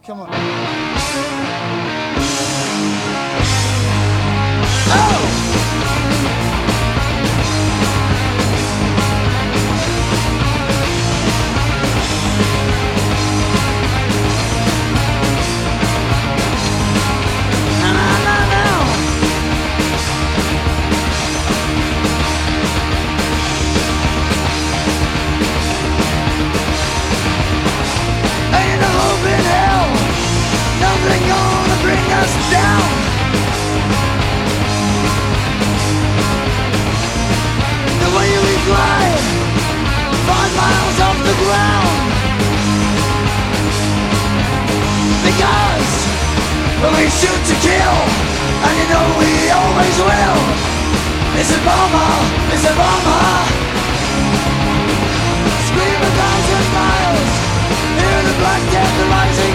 Come on. Nothing gonna bring us down. The way we fly 5 miles off the ground. Because we shoot to kill, and you know we always will. It's a bomber, it's a bomber. Scream 1,000 miles, hear the black death.